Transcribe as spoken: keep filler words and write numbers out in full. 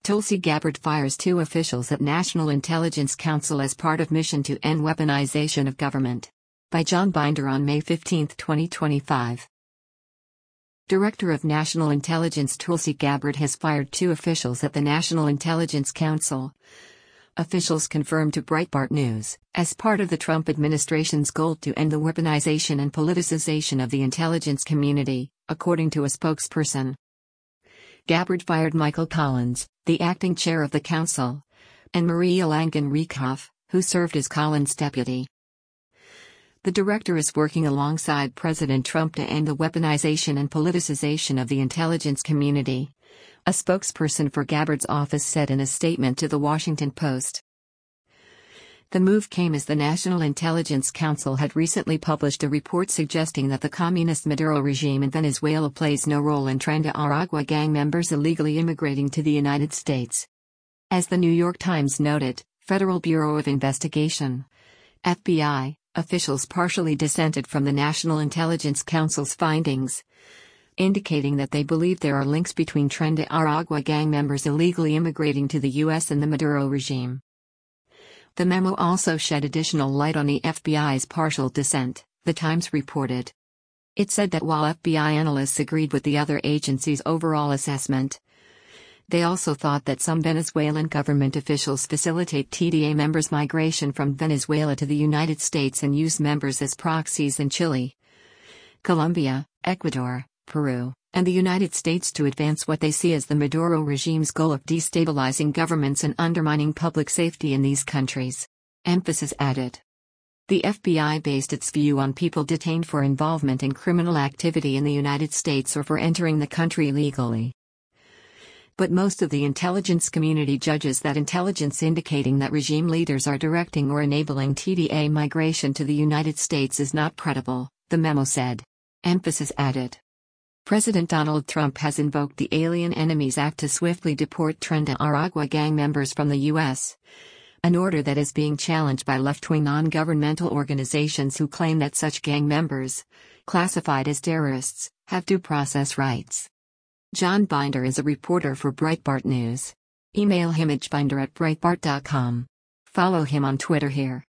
Tulsi Gabbard fires two officials at National Intelligence Council as part of mission to end weaponization of government. By John Binder on May fifteenth, twenty twenty-five. Director of National Intelligence Tulsi Gabbard has fired two officials at the National Intelligence Council. Officials confirmed to Breitbart News, as part of the Trump administration's goal to end the weaponization and politicization of the intelligence community, according to a spokesperson. Gabbard fired Michael Collins, the acting chair of the council, and Maria Langen-Riekhoff, who served as Collins' deputy. The director is working alongside President Trump to end the weaponization and politicization of the intelligence community, a spokesperson for Gabbard's office said in a statement to The Washington Post. The move came as the National Intelligence Council had recently published a report suggesting that the communist Maduro regime in Venezuela plays no role in Tren de Aragua gang members illegally immigrating to the United States. As the New York Times noted, Federal Bureau of Investigation, F B I, officials partially dissented from the National Intelligence Council's findings, indicating that they believe there are links between Tren de Aragua gang members illegally immigrating to the U S and the Maduro regime. The memo also shed additional light on the F B I's partial dissent, The Times reported. It said that while F B I analysts agreed with the other agency's overall assessment, they also thought that some Venezuelan government officials facilitate T D A members' migration from Venezuela to the United States and use members as proxies in Chile, Colombia, Ecuador, Peru, and the United States to advance what they see as the Maduro regime's goal of destabilizing governments and undermining public safety in these countries. Emphasis added. The F B I based its view on people detained for involvement in criminal activity in the United States or for entering the country legally. But most of the intelligence community judges that intelligence indicating that regime leaders are directing or enabling T D A migration to the United States is not credible, the memo said. Emphasis added. President Donald Trump has invoked the Alien Enemies Act to swiftly deport Tren de Aragua gang members from the U S, an order that is being challenged by left-wing non-governmental organizations who claim that such gang members, classified as terrorists, have due process rights. John Binder is a reporter for Breitbart News. Email him at binder at breitbart dot com. Follow him on Twitter here.